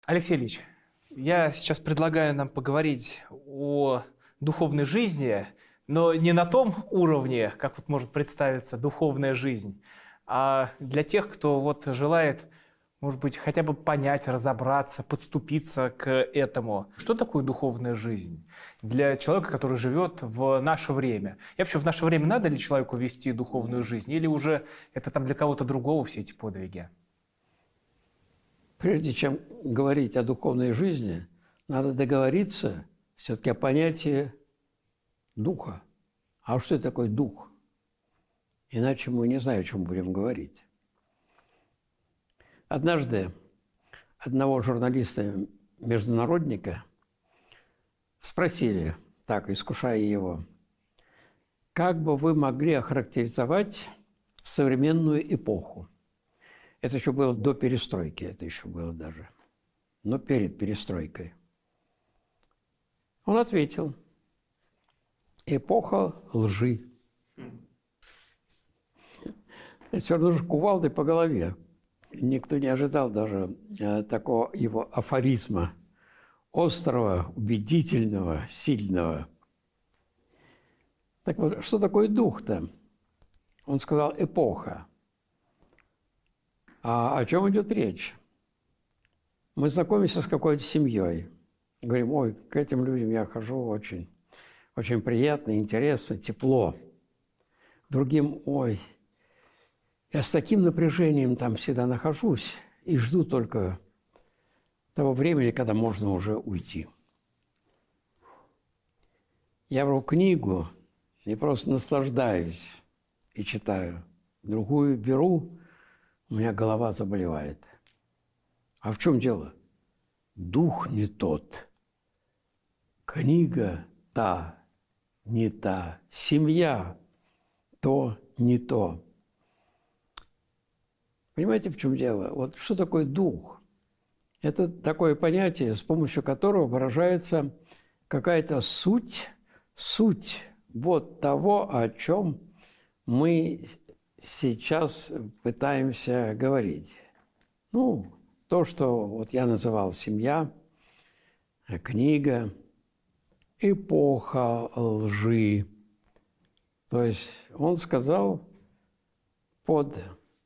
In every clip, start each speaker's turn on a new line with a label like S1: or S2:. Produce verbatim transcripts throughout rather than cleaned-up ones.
S1: Алексей Ильич, я сейчас предлагаю нам поговорить о духовной жизни, но не на том уровне, как вот может представиться духовная жизнь, а для тех, кто вот желает, может быть, хотя бы понять, разобраться, подступиться к этому. Что такое духовная жизнь для человека, который живет в наше время? И вообще, в наше время надо ли человеку вести духовную жизнь, или уже это там для кого-то другого все эти подвиги?
S2: Прежде чем говорить о духовной жизни, надо договориться все-таки о понятии духа. А что это такое дух? Иначе мы не знаем, о чем будем говорить. Однажды одного журналиста-международника спросили, так, искушая его, как бы вы могли охарактеризовать современную эпоху? Это еще было до перестройки, это еще было даже, но перед перестройкой. Он ответил: эпоха лжи. Все равно же кувалдой по голове. Никто не ожидал даже такого его афоризма, острого, убедительного, сильного. Так вот, что такое дух-то? Он сказал: эпоха. А о чем идет речь? Мы знакомимся с какой-то семьей. Говорим: ой, к этим людям я хожу очень, очень приятно, интересно, тепло. Другим: ой, я с таким напряжением там всегда нахожусь и жду только того времени, когда можно уже уйти. Я беру книгу и просто наслаждаюсь и читаю. Другую беру, у меня голова заболевает. А в чем дело? Дух не тот. Книга та, не та. Семья то, не то. Понимаете, в чем дело? Вот что такое дух? Это такое понятие, с помощью которого выражается какая-то суть, суть вот того, о чем мы сейчас пытаемся говорить. Ну, то, что вот я называл семья, книга, эпоха лжи. То есть он сказал, под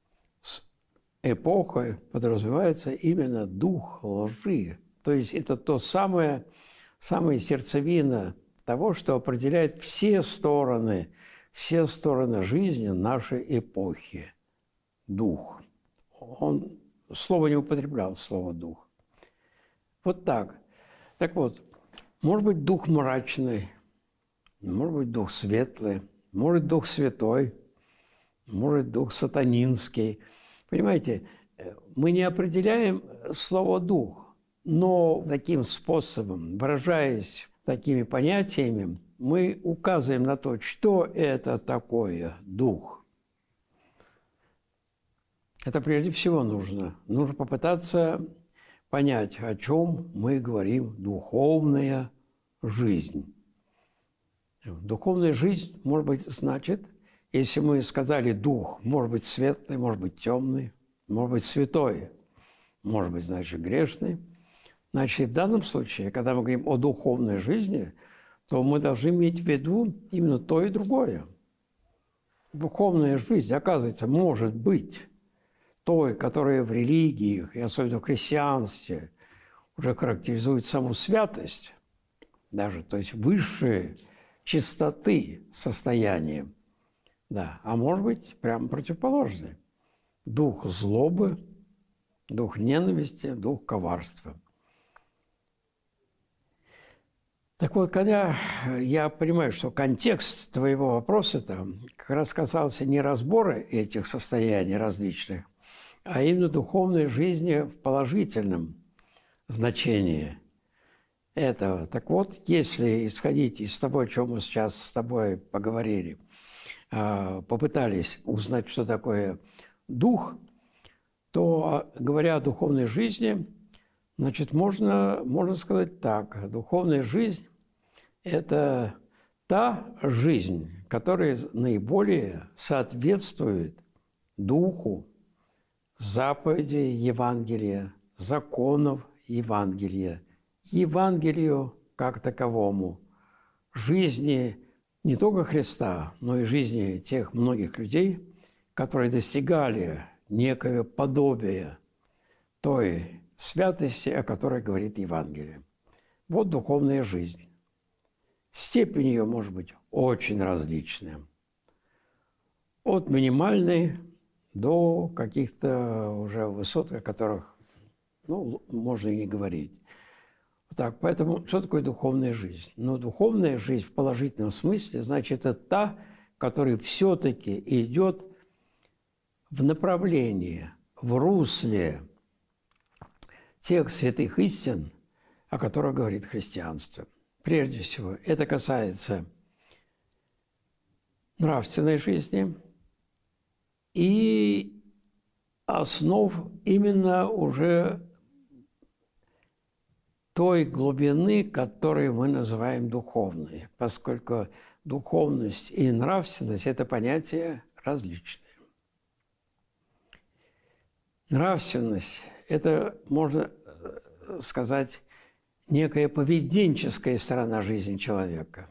S2: эпохой подразумевается именно дух лжи. То есть это то самое, самая сердцевина того, что определяет все стороны, все стороны жизни нашей эпохи. Дух. Он слово не употреблял, слово «дух». Вот так. Так вот, может быть, дух мрачный, может быть, дух светлый, может, дух святой, может, дух сатанинский. Понимаете, мы не определяем слово «дух», но таким способом, выражаясь такими понятиями, мы указываем на то, что это такое дух. Это прежде всего нужно. Нужно попытаться понять, о чем мы говорим «духовная жизнь». Духовная жизнь, может быть, значит, если мы сказали «дух», может быть, светлый, может быть, темный, может быть, святой, может быть, значит, грешный. Значит, в данном случае, когда мы говорим о духовной жизни, то мы должны иметь в виду именно то и другое. Духовная жизнь, оказывается, может быть той, которая в религиях, и особенно в христианстве, уже характеризует саму святость, даже, то есть высшие чистоты состояния. Да, а может быть, прямо противоположный. Дух злобы, дух ненависти, дух коварства. Так вот, когда я понимаю, что контекст твоего вопроса-то как раз касался не разбора этих состояний различных, а именно духовной жизни в положительном значении этого. Так вот, если исходить из того, о чем мы сейчас с тобой поговорили, попытались узнать, что такое дух, то, говоря о духовной жизни, значит, можно, можно сказать так. Духовная жизнь – это та жизнь, которая наиболее соответствует духу заповедей Евангелия, законов Евангелие, Евангелию как таковому, жизни не только Христа, но и жизни тех многих людей, которые достигали некого подобия той святости, о которой говорит Евангелие. Вот духовная жизнь. Степень ее может быть очень различная. От минимальной до каких-то уже высот, о которых ну, можно и не говорить. Так, поэтому что такое духовная жизнь? Ну, духовная жизнь в положительном смысле, значит, это та, которая все-таки идет в направлении, в русле тех святых истин, о которых говорит христианство. Прежде всего, это касается нравственной жизни и основ именно уже той глубины, которую мы называем духовной, поскольку духовность и нравственность – это понятия различные. Нравственность – это, можно сказать, некая поведенческая сторона жизни человека,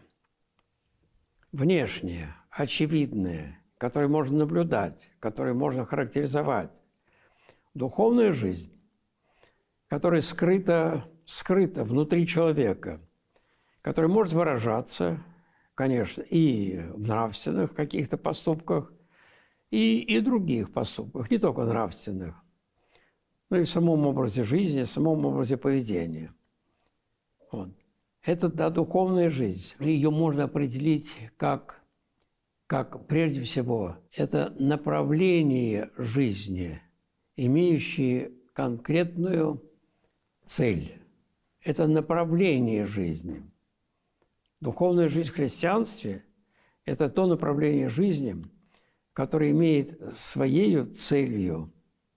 S2: внешняя, очевидная, которую можно наблюдать, которую можно характеризовать. Духовная жизнь, которая скрыта, скрыта внутри человека, которая может выражаться, конечно, и в нравственных каких-то поступках, и, и других поступках, не только нравственных, но и в самом образе жизни, в самом образе поведения. Вот. Это, да, духовная жизнь. Ее можно определить как, как, прежде всего, это направление жизни, имеющее конкретную цель. Это направление жизни. Духовная жизнь в христианстве – это то направление жизни, которое имеет своей целью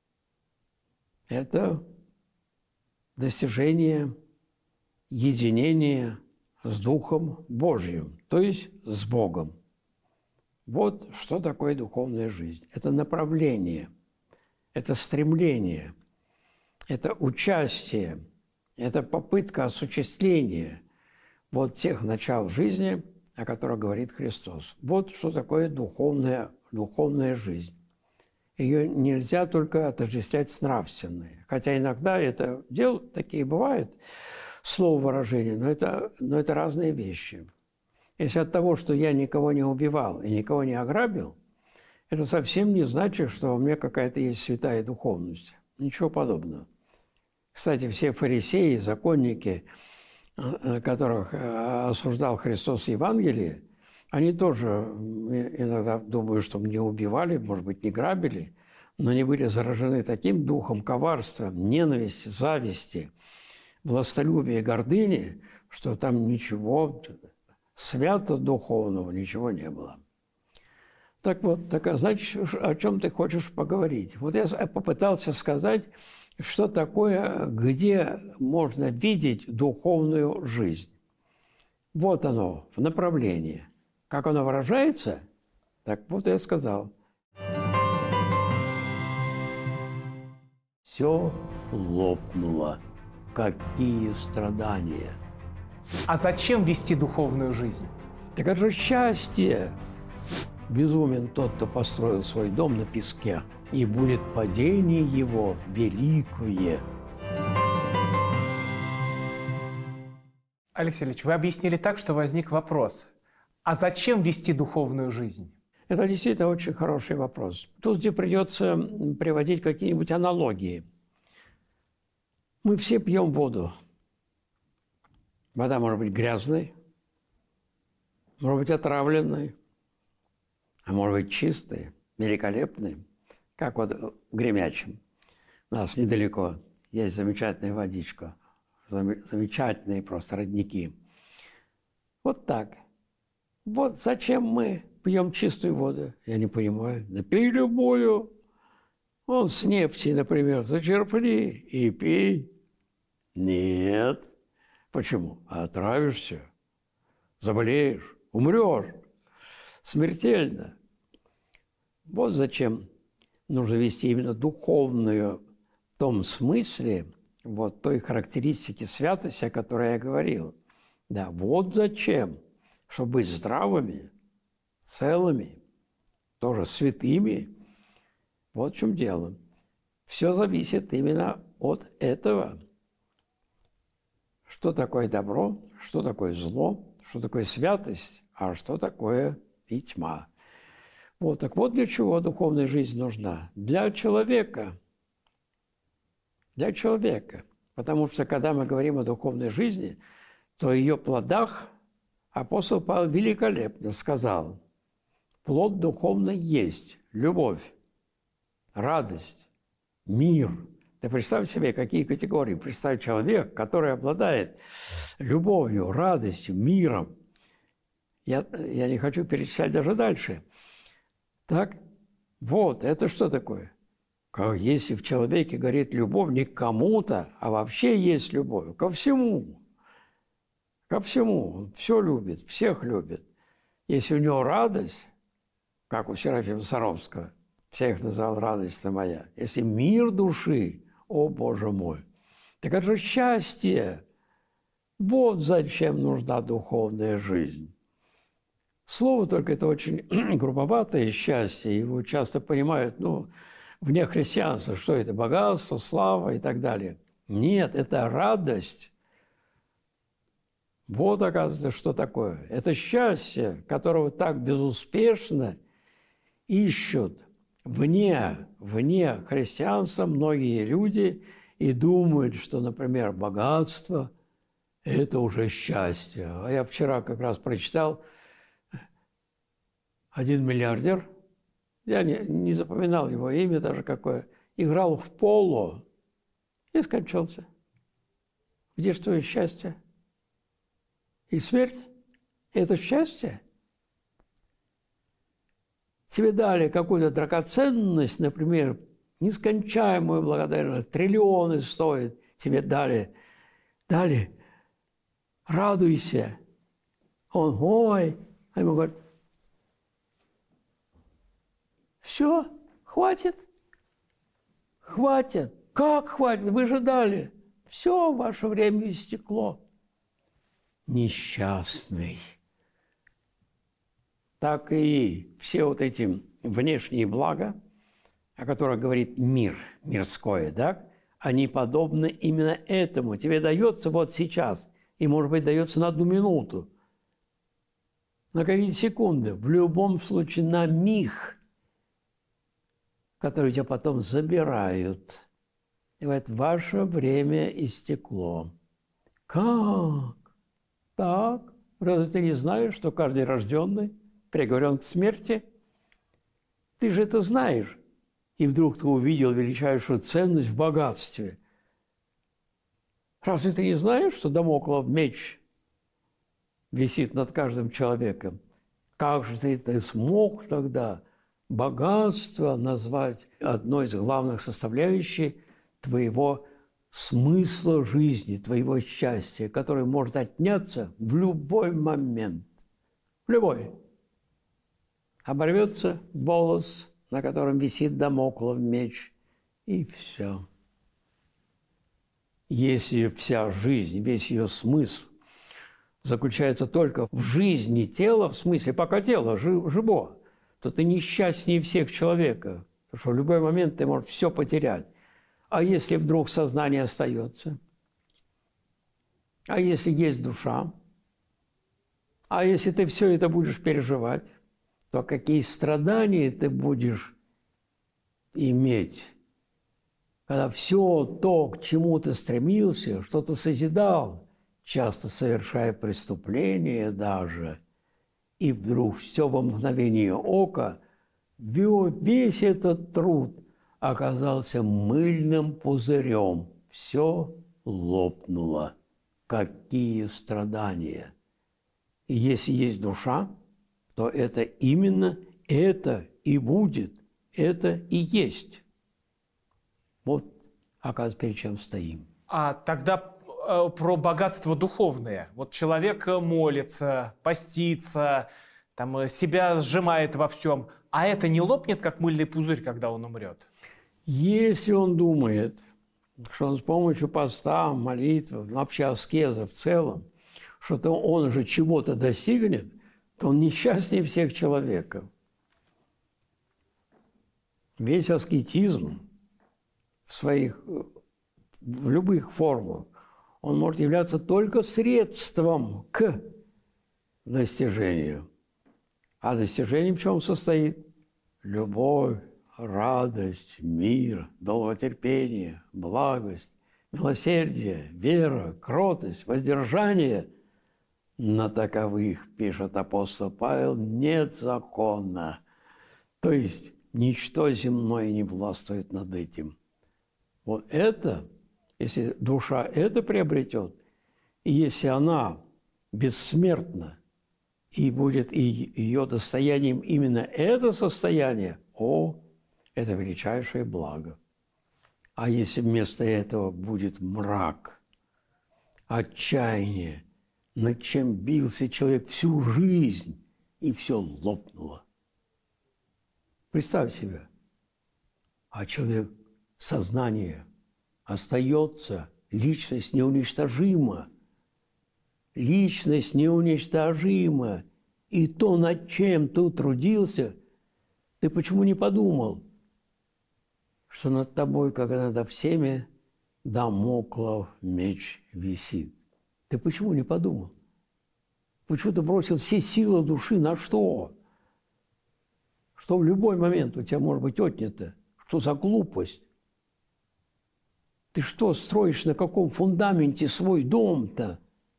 S2: – это достижение единения с Духом Божьим, то есть с Богом. Вот что такое духовная жизнь. Это направление, это стремление, это участие, это попытка осуществления вот тех начал жизни, о которых говорит Христос. Вот что такое духовная, духовная жизнь. Ее нельзя только отождествлять с нравственной. Хотя иногда это дел такие бывают, слово выражения, но это, но это разные вещи. Если от того, что я никого не убивал и никого не ограбил, это совсем не значит, что у меня какая-то есть святая духовность. Ничего подобного. Кстати, все фарисеи, законники, которых осуждал Христос в Евангелии, они тоже иногда думают, что не убивали, может быть, не грабили, но они были заражены таким духом коварства, ненависти, зависти, властолюбия и гордыни, что там ничего свято-духовного, ничего не было. Так вот, так, значит, о чем ты хочешь поговорить? Вот я попытался сказать, что такое, где можно видеть духовную жизнь. Вот оно, в направлении. Как оно выражается, так вот я сказал. Все лопнуло. Какие страдания!
S1: А зачем вести духовную жизнь?
S2: Так это же счастье! Безумен тот, кто построил свой дом на песке, и будет падение его великое.
S1: Алексей Ильич, вы объяснили так, что возник вопрос. А зачем вести духовную жизнь?
S2: Это действительно очень хороший вопрос. Тут где придется приводить какие-нибудь аналогии. Мы все пьем воду. Вода может быть грязной, может быть отравленной, а может быть чистой, великолепной, как вот в Гремячем. У нас недалеко есть замечательная водичка, замечательные просто родники. Вот так. Вот зачем мы пьем чистую воду? Я не понимаю. Да пей любую. Вон с нефти, например, зачерпни и пей. Нет. Почему? Отравишься, заболеешь, умрешь. Смертельно. Вот зачем нужно вести именно духовную в том смысле, вот той характеристики святости, о которой я говорил. Да, вот зачем, чтобы быть здравыми, целыми, тоже святыми. Вот в чем дело. Все зависит именно от этого. Что такое добро, что такое зло, что такое святость, а что такое и тьма. Вот, так вот для чего духовная жизнь нужна. Для человека. Для человека. Потому что, когда мы говорим о духовной жизни, то о ее плодах апостол Павел великолепно сказал. Плод духовный есть любовь, радость, мир. Ты представь себе, какие категории. Представь человек, который обладает любовью, радостью, миром. Я, я не хочу перечислять даже дальше. Так, вот, это что такое? Как если в человеке горит любовь не к кому-то, а вообще есть любовь ко всему. Ко всему. Он все любит, всех любит. Если у него радость, как у Серафима Саровского, всех называл радость моя. Если мир души, о Боже мой, так это же счастье. Вот зачем нужна духовная жизнь. Слово только это очень грубоватое счастье, его часто понимают, ну, вне христианства, что это богатство, слава и так далее. Нет, это радость. Вот, оказывается, что такое. Это счастье, которого так безуспешно ищут вне, вне христианства многие люди и думают, что, например, богатство – это уже счастье. А я вчера как раз прочитал, один миллиардер, я не, не запоминал его имя даже какое, играл в поло и скончался. Где же твое счастье? И смерть – это счастье? Тебе дали какую-то драгоценность, например, нескончаемую благодарность, триллионы стоит, тебе дали, дали, радуйся. Он, ой, а ему говорят, все, хватит, хватит. Как хватит? Вы же дали. Все, ваше время истекло. Несчастный. Так и все вот эти внешние блага, о которых говорит мир, мирское, да, они подобны именно этому. Тебе дается вот сейчас, и, может быть, дается на одну минуту, на какие-то секунды, в любом случае на миг, который тебя потом забирают. И говорят, ваше время истекло. Как? Так? Разве ты не знаешь, что каждый рожденный приговорен к смерти? Ты же это знаешь. И вдруг ты увидел величайшую ценность в богатстве. Разве ты не знаешь, что Дамоклов меч висит над каждым человеком? Как же ты, ты смог тогда богатство назвать одной из главных составляющих твоего смысла жизни, твоего счастья, которое может отняться в любой момент. В любой. Оборвется волос, на котором висит Дамоклов меч, и все. Если вся жизнь, весь ее смысл заключается только в жизни тела, в смысле, пока тело живо, то ты несчастнее всех человека, потому что в любой момент ты можешь все потерять. А если вдруг сознание остается? А если есть душа? А если ты все это будешь переживать, то какие страдания ты будешь иметь, когда все то, к чему ты стремился, что ты созидал, часто совершая преступления даже, и вдруг все во мгновение ока, весь этот труд оказался мыльным пузырем. Все лопнуло. Какие страдания! И если есть душа, то это именно это и будет, это и есть. Вот, оказывается, перед чем стоим.
S1: А тогда э, про богатство духовное. Вот человек молится, постится, там, себя сжимает во всем. А это не лопнет, как мыльный пузырь, когда он умрет?
S2: Если он думает, что он с помощью поста, молитвы, вообще аскеза в целом, что-то он уже чего-то достигнет, то он несчастнее всех человеков. Весь аскетизм в своих, в любых формах, он может являться только средством к достижению. А достижение в чем состоит? Любовь, радость, мир, долготерпение, благость, милосердие, вера, кротость, воздержание. На таковых, пишет апостол Павел, нет закона. То есть ничто земное не властвует над этим. Вот это, если душа это приобретет, и если она бессмертна, и будет и ее достоянием именно это состояние, о, это величайшее благо. А если вместо этого будет мрак, отчаяние, над чем бился человек всю жизнь, и все лопнуло. Представь себе, а человек, сознание остается, личность неуничтожима, личность неуничтожима, и то, над чем ты трудился, ты почему не подумал, что над тобой, как и над всеми, дамоклов меч висит? Ты почему не подумал? Почему ты бросил все силы души на что? Что в любой момент у тебя может быть отнято? Что за глупость? Ты что строишь, на каком фундаменте свой дом-то?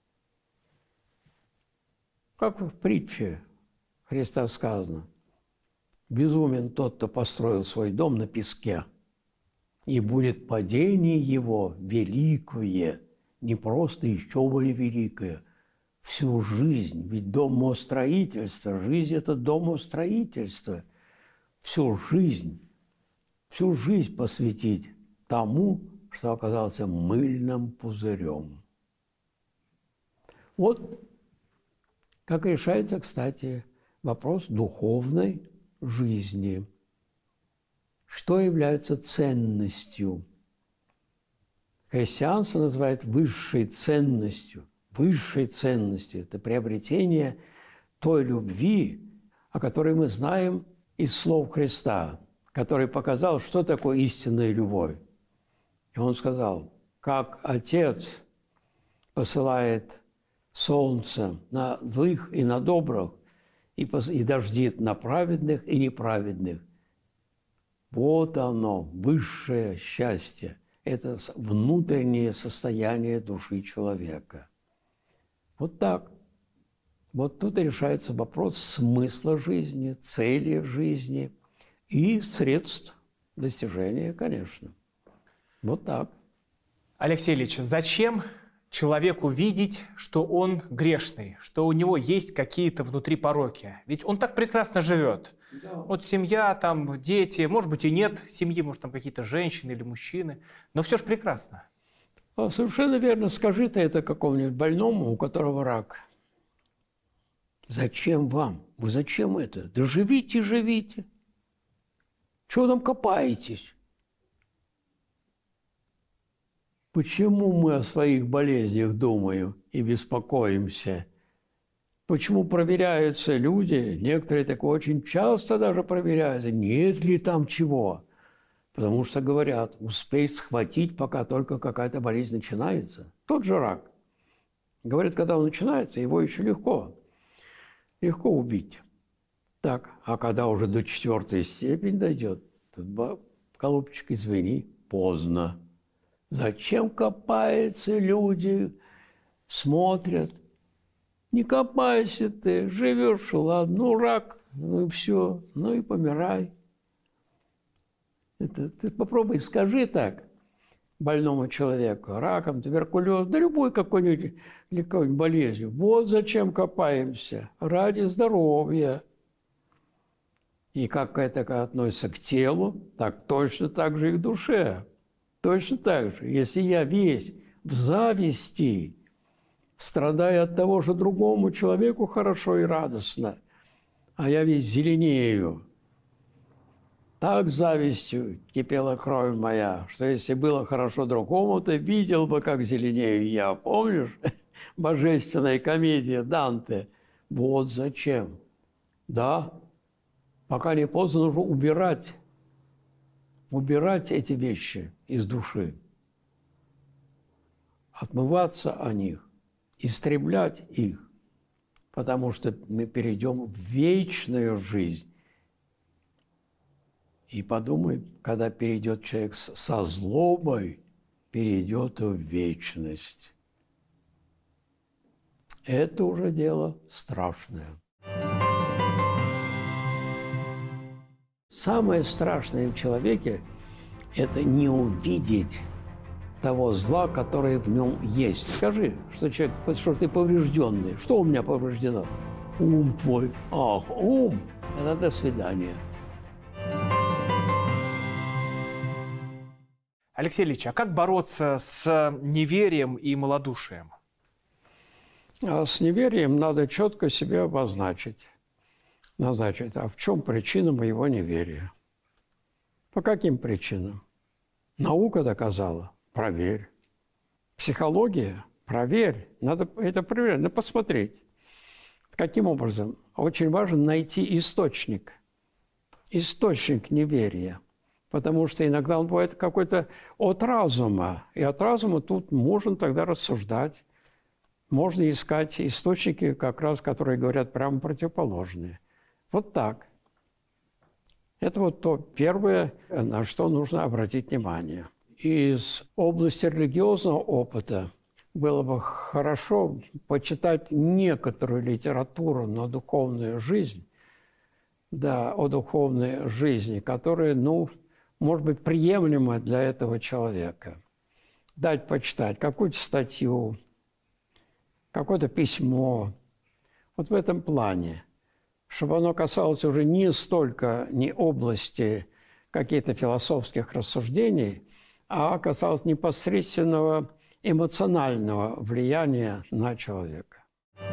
S2: Как в притче Христа сказано, безумен тот, кто построил свой дом на песке, и будет падение его великое, не просто еще более великое, всю жизнь. Ведь домостроительство, жизнь – это домостроительство. Всю жизнь, всю жизнь посвятить тому, что оказался мыльным пузырем. Вот как решается, кстати, вопрос духовной жизни. Что является ценностью? Христианство называет высшей ценностью. Высшей ценностью – это приобретение той любви, о которой мы знаем из слов Христа, который показал, что такое истинная любовь. И он сказал, как Отец посылает солнце на злых и на добрых, и, и дождит на праведных и неправедных. Вот оно, высшее счастье. Это внутреннее состояние души человека. Вот так. Вот тут решается вопрос смысла жизни, цели жизни и средств достижения, конечно. Вот так.
S1: Алексей Ильич, зачем человеку видеть, что он грешный, что у него есть какие-то внутри пороки? Ведь он так прекрасно живет. Да. Вот семья, там дети, может быть и нет семьи, может там какие-то женщины или мужчины, но все же прекрасно.
S2: А, совершенно верно. Скажи ты это какому-нибудь больному, у которого рак. Зачем вам? Вы зачем это? Да живите, живите. Чего там копаетесь? Почему мы о своих болезнях думаем и беспокоимся? Почему проверяются люди, некоторые так очень часто даже проверяются, нет ли там чего? Потому что говорят, успей схватить, пока только какая-то болезнь начинается. Тот же рак. Говорят, когда он начинается, его еще легко. Легко убить. Так, а когда уже до четвертой степени дойдет, то, голубчик, извини, поздно. Зачем копаются люди, смотрят? Не копайся ты, живешь, ладно, ну рак, ну и все, ну и помирай. Это, ты попробуй, скажи так больному человеку, раком, туберкулез, да любой какой-нибудь или какой-нибудь болезнью. Вот зачем копаемся, ради здоровья. И как это относится к телу, так точно так же и к душе. Точно так же, если я весь в зависти, страдаю от того, что другому человеку хорошо и радостно, а я весь зеленею, Так завистью кипела кровь моя, что если было хорошо другому, то видел бы, как зеленею я. Помнишь? Божественная комедия Данте. Вот зачем. Да, пока не поздно, нужно убирать, убирать эти вещи из души, отмываться о них, истреблять их, потому что мы перейдем в вечную жизнь. И подумай, когда перейдет человек со злобой, перейдет в вечность. Это уже дело страшное. Самое страшное в человеке – это не увидеть того зла, которое в нем есть. Скажи, что человек, что ты поврежденный. Что у меня повреждено? Ум твой. Ах, ум. Тогда до свидания.
S1: Алексей Ильич, а как бороться с неверием и малодушием?
S2: А с неверием надо четко себе обозначить. Назначить, а в чем причина моего неверия? По каким причинам? Наука доказала. Проверь. Психология? Проверь. Надо это проверять, надо посмотреть. Каким образом? Очень важно найти источник. Источник неверия. Потому что иногда он бывает какой-то от разума. И от разума тут можно тогда рассуждать. Можно искать источники, как раз, которые говорят прямо противоположные. Вот так. Это вот то первое, на что нужно обратить внимание. Из области религиозного опыта было бы хорошо почитать некоторую литературу на духовную жизнь, да, о духовной жизни, которая, ну, может быть, приемлема для этого человека. Дать почитать какую-то статью, какое-то письмо. Вот в этом плане. Чтобы оно касалось уже не столько не области каких-то философских рассуждений, а касалось непосредственного эмоционального влияния на человека.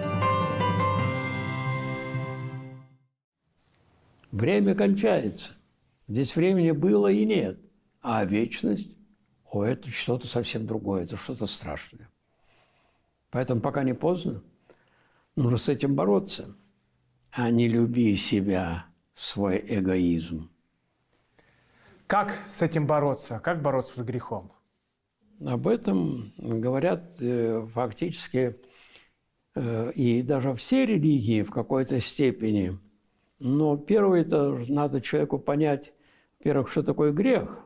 S2: Время кончается. Здесь времени было и нет. А вечность – о, это что-то совсем другое, это что-то страшное. Поэтому пока не поздно, нужно с этим бороться. А не люби себя, свой эгоизм.
S1: Как с этим бороться? Как бороться с грехом?
S2: Об этом говорят э, фактически э, и даже все религии в какой-то степени. Но первое, это надо человеку понять, во-первых, что такое грех,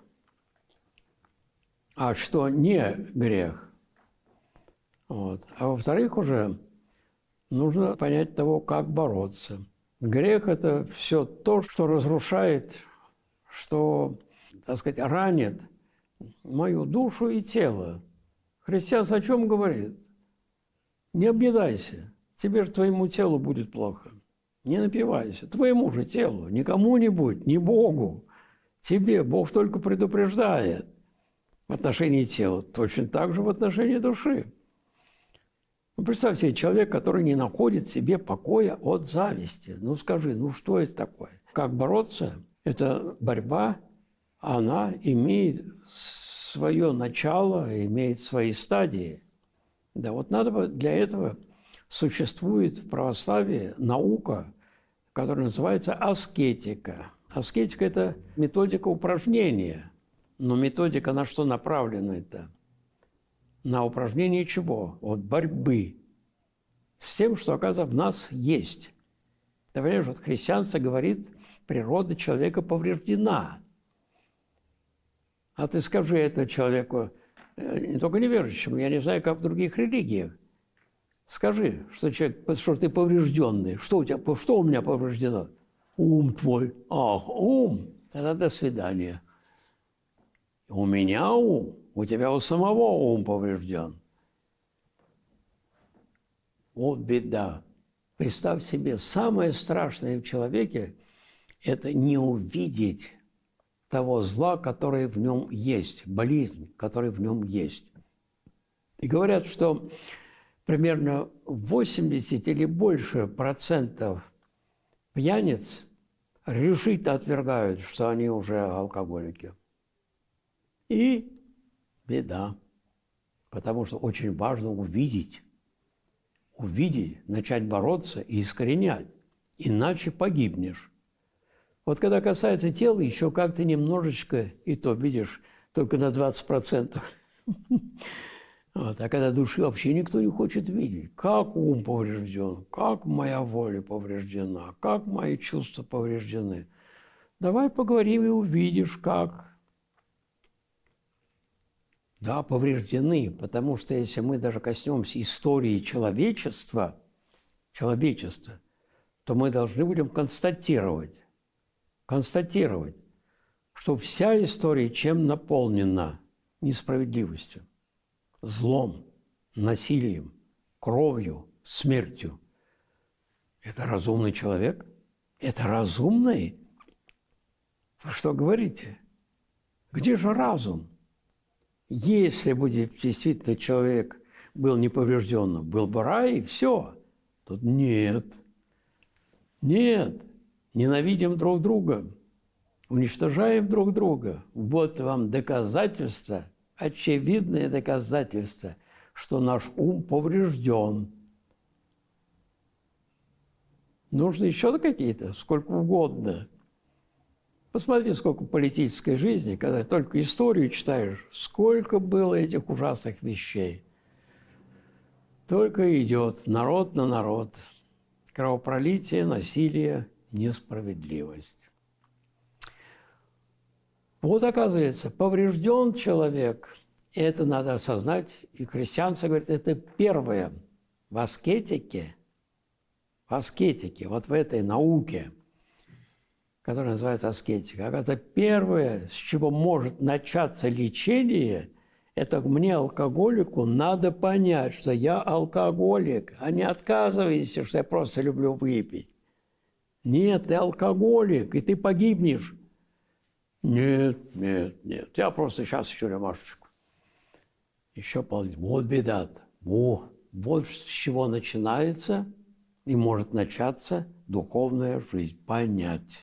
S2: а что не грех. Вот. А во-вторых, уже нужно понять того, как бороться. Грех – это все то, что разрушает, что, так сказать, ранит мою душу и тело. Христиан о чем говорит? Не объедайся, тебе же твоему телу будет плохо. Не напивайся, твоему же телу, не кому-нибудь, не Богу. Тебе Бог только предупреждает в отношении тела, точно так же в отношении души. Ну, представь себе, человек, который не находит в себе покоя от зависти. Ну, скажи, ну что это такое? Как бороться? Это борьба, она имеет свое начало, имеет свои стадии. Да, вот надо для этого существует в православии наука, которая называется аскетика. Аскетика – это методика упражнения. Но методика на что направлена это? На упражнение чего? Вот борьбы с тем, что, оказывается, в нас есть. Ты понимаешь, вот христианство говорит, природа человека повреждена. А ты скажи это человеку, не только неверующему, я не знаю, как в других религиях. Скажи, что, человек, что ты поврежденный. Что у тебя, что у меня повреждено? Ум твой. Ах, ум. Тогда до свидания. У меня ум. У тебя у самого ум поврежден. Вот беда. Представь себе, самое страшное в человеке – это не увидеть того зла, которое в нем есть, болезнь, которая в нем есть. И говорят, что примерно восемьдесят или больше процентов пьяниц решительно отвергают, что они уже алкоголики. И беда. Потому что очень важно увидеть, увидеть, начать бороться и искоренять. Иначе погибнешь. Вот когда касается тела, еще как-то немножечко, и то, видишь, только на двадцать процентов. Вот. А когда души вообще никто не хочет видеть, как ум поврежден, как моя воля повреждена, как мои чувства повреждены. Давай поговорим и увидишь, как. Да, повреждены, потому что если мы даже коснемся истории человечества, человечества, то мы должны будем констатировать, констатировать, что вся история чем наполнена? Несправедливостью, злом, насилием, кровью, смертью. Это разумный человек? Это разумный? Вы что говорите? Где же разум? Если бы действительно человек был неповрежденным, был бы рай, и все. Тут нет. Нет. Ненавидим друг друга. Уничтожаем друг друга. Вот вам доказательство, очевидное доказательство, что наш ум поврежден. Нужно еще какие-то, сколько угодно. Посмотри, сколько политической жизни, когда только историю читаешь, сколько было этих ужасных вещей. Только идет народ на народ. Кровопролитие, насилие, несправедливость. Вот, оказывается, поврежден человек, и это надо осознать, и христианство говорит, это первое в аскетике, в аскетике, вот в этой науке, которая называется аскетика. Это первое, с чего может начаться лечение, это мне, алкоголику, надо понять, что я алкоголик, а не отказывайся, что я просто люблю выпить. Нет, ты алкоголик, и ты погибнешь. Нет, нет, нет, я просто сейчас еще рюмашечку. Еще полный. Вот беда-то. Во, вот с чего начинается и может начаться духовная жизнь. Понять.